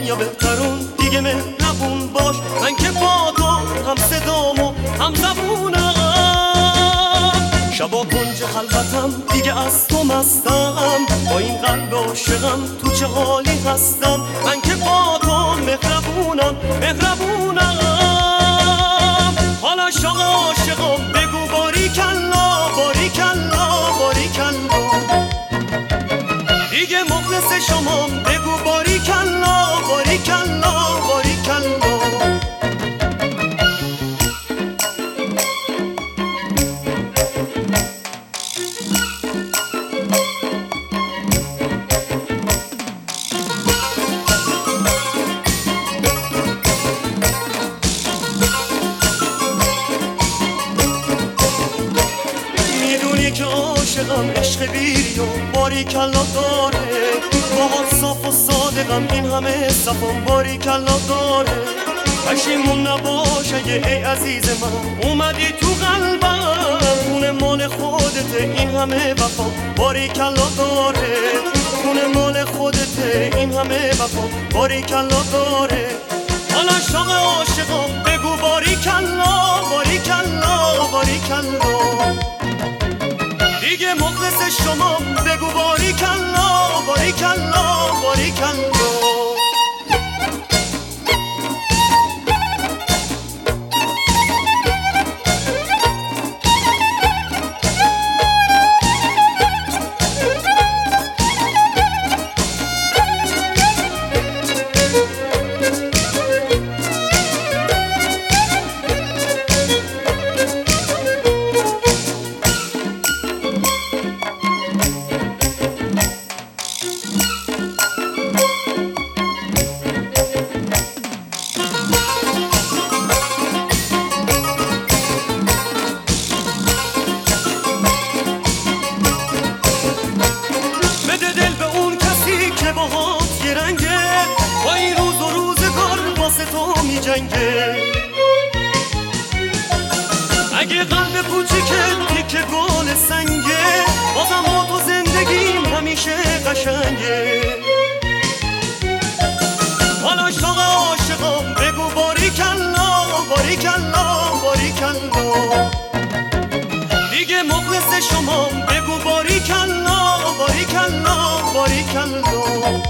دنیا بهترون دیگه مهربون باش. من که با تو هم صدامو هم زبونم، شبا کنج خلوتم دیگه از تو مستم. با این قلب عاشقم تو چه حالی هستم. من که با تو مهربونم حالا شاق عاشقم بگو باریکلا باریکلا باریکلا. دیگه مخلص شمام بگو باریکلا باریکلا باریکلا. که عاشقم عشق بیری و باریکلا داره. باهات صاف و صادقم این همه صفام باریکلا داره. پشیمون نباش اگه ای عزیز من اومدی تو قلبم. خونه مال خودته این همه وفا باریکلا داره. خونه مال خودته این همه وفا باریکلا داره. حالا شاق عاشقم بگو باریکلا باریکلا باریکلا. دیگه مخلص شما بگو باریکلا باریکلا باریکلا. با این روز و روزگار واسه تو می جنگه. اگه قلب کوچیکت تیکه گل سنگه، بازم با تو زندگیم همیشه قشنگه. حالا شاق عاشقم بگو باریکلا باریکلا باریکلا. دیگه مخلص شما بگو باریکلا باریکلا باریکلا.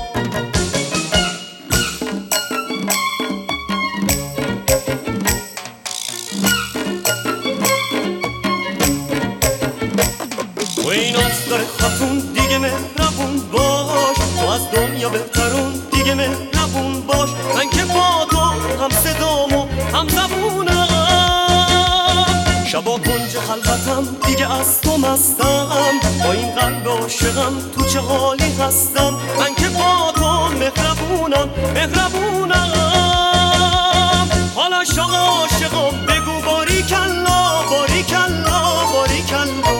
و این آستار خاتون دیگه مهربون باش. تو از دنیا بهترون دیگه مهربون باش. من که با تو هم صدامو هم زبونم، شبا کنج خلوتم دیگه از تو مستم. با این قلب عاشقم تو چه حالی هستم. من که با تو مهربونم حالا شاق عاشقم بگو باریکلا باریکلا باریکلا.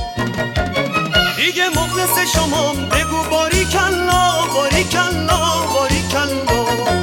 دیگه مخلص شما بگو باریکلا باریکلا باریکلا.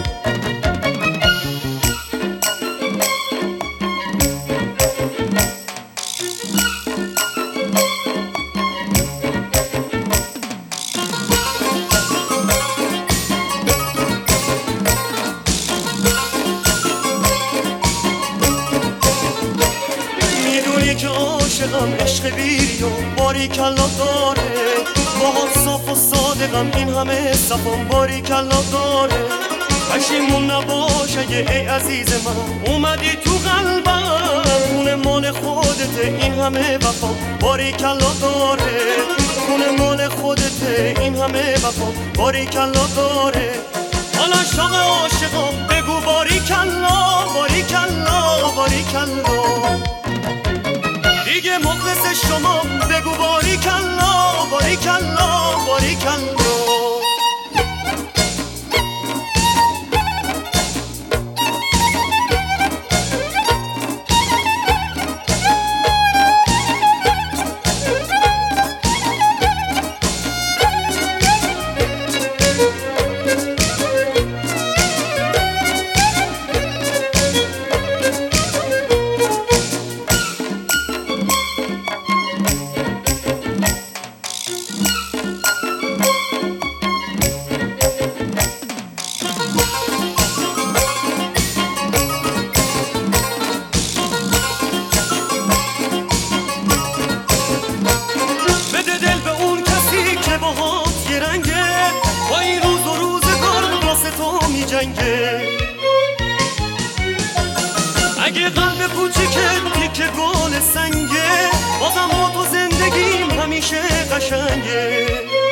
میدونی که عاشقم عشق بیری و باریکلا داره. باهات صاف و صادقم این همه صفام باریکلا داره. پشیمون نباش اگه ای عزیز من اومدی تو قلبم. خونه مال خودته این همه وفا باریکلا داره. خونه مال خودته این همه وفا باریکلا داره. حالا شاق عاشقم بگو باریکلا باریکلا باریکلا. دیگه مخلص شما بگو باریکلا باریکلا باریکلا. می جنگه. اگه قلب کوچیکت تیکه گل سنگه، بازم با تو زندگیم همیشه قشنگه.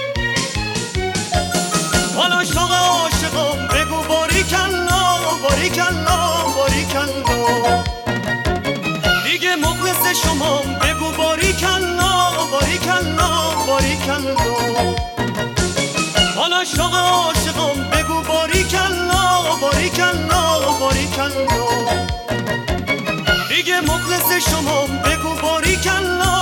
حالا عاشق عاشقم بگو باریکلا باریکلا باریکلا. دیگه مخلص شمام بگو باریکلا باریکلا باریکلا. حالا عاشق عاشقم بگو باریکلا باریکلا باریکلا. دیگه مخلص شمام بگو باریکلا